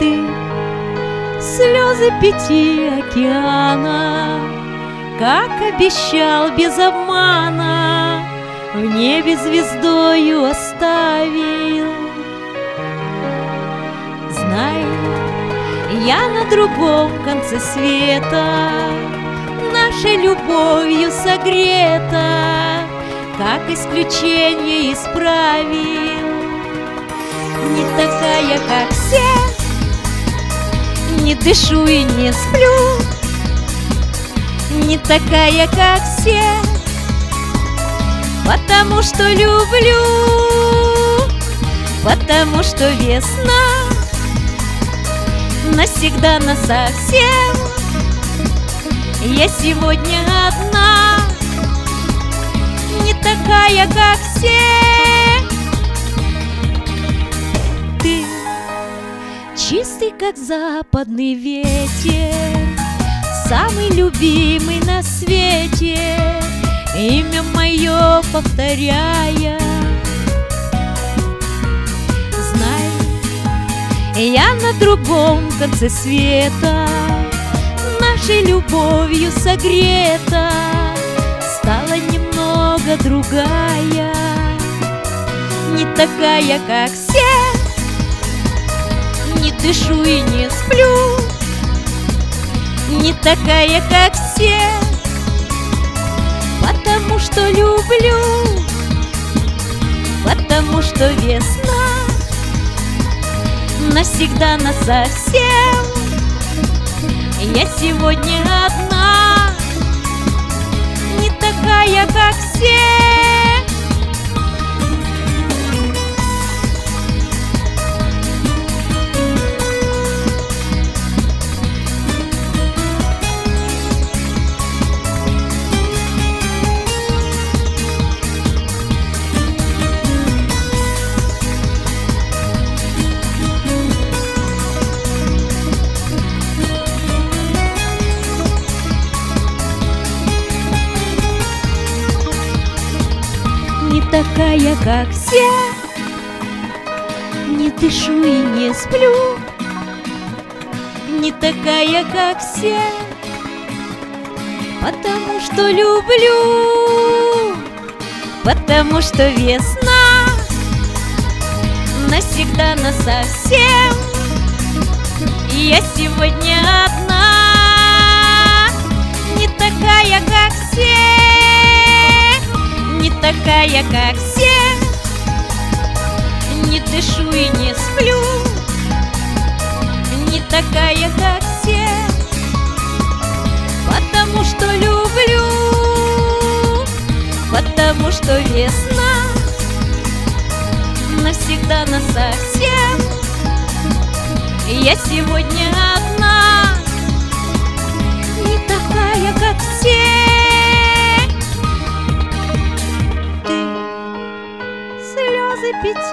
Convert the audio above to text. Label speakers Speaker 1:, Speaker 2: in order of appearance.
Speaker 1: Ты слезы 5 океана, как обещал без обмана, в небе звездою оставил. Знай, я на другом конце света, нашей любовью согрета, как исключение исправил. Не такая, как все, не дышу и не сплю, не такая, как все, потому что люблю, потому что весна навсегда насовсем. Я сегодня одна, не такая, как все. Ты чистый, как западный ветер, самый любимый на свете, имя мое повторяя. Знай, я на другом конце света, нашей любовью согрета, стала немного другая, не такая, как все, не дышу и не сплю, не такая, как все, потому что люблю, потому что весна навсегда насовсем. Я сегодня одна, не такая, как все. Не такая, как все, не дышу и не сплю, не такая, как все, потому что люблю, потому что весна навсегда насовсем. Я сегодня одна, не такая, как все, не такая, как все, не дышу и не сплю, не такая, как все, потому что люблю, потому что весна навсегда насовсем. Я сегодня одна, не такая, как все. Слезы 5